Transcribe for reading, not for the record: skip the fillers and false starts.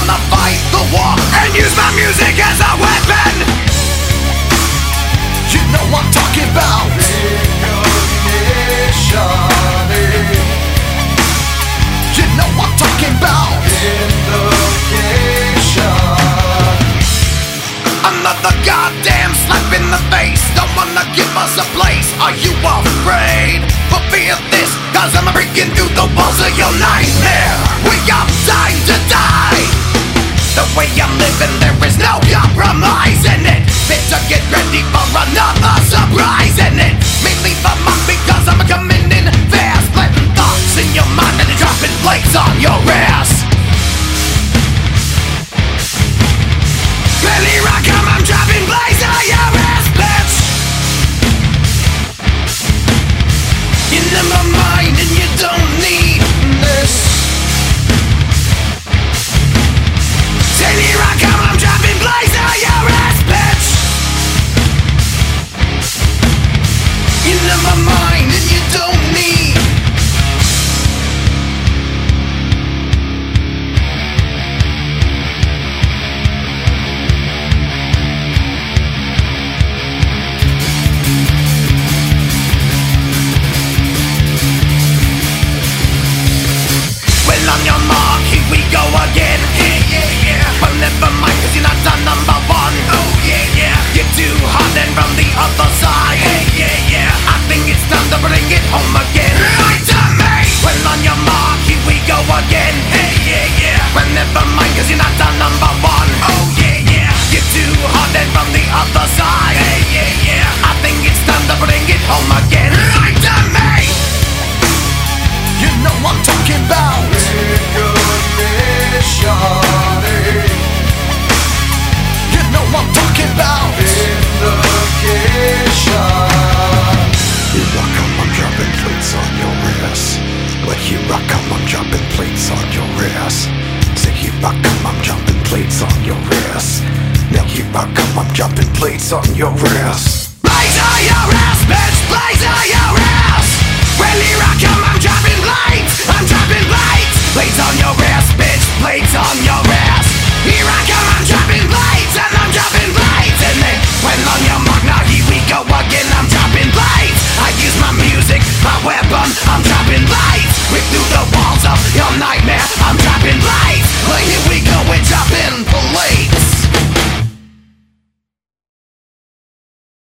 gonna fight the war and use my music as a weapon. You know what I'm talking about. You know what I'm talking about. Another goddamn slap in the face. Don't wanna give us a place. Are you afraid? For fear of this, cause I'm breaking through the walls of your nightmare. We got time to die. The way I'm living, there is no compromise in it. Better get ready for another surprise in it. Me leave a mark because I'm coming in fast. Planting thoughts in your mind and dropping plates on your ass. Well, here I come, I'm dropping plates on your ass, bitch. You're in my mind and you don't need this. Till here I come, I'm dropping plates on your ass, bitch. You're in my mind and you don't need. On your mark, here we go again. Well, never mind, cause you're not the number one. Oh yeah, yeah. You're too hot and from the other side. I think it's time to bring it home again. Right to me. Well, on your mark, here we go again. Well, never mind, cause you're not the number one. Oh yeah, yeah. You're too hot and from the other side. I think it's time to bring it home again. Right to me. You know what I'm talking about. You know what I'm talking about. Here I come, I'm dropping plates on your ass. But here I come, I'm dropping plates on your ass. Say here I come, I'm dropping plates on your ass. Now here I come, I'm dropping plates on your ass. Plates on your ass, bitch, plates on your ass. Well, here I come, I'm dropping plates. I'm dropping plates. Plates on your ass, bitch, plates on your ass. Here I come, I'm dropping plates. And I'm dropping plates. And then, when on your mark, now here we go again. I'm dropping plates. I use my music, my weapon. I'm dropping plates. Rip through the walls of your nightmare. I'm dropping plates. Well, here we go, we're dropping plates.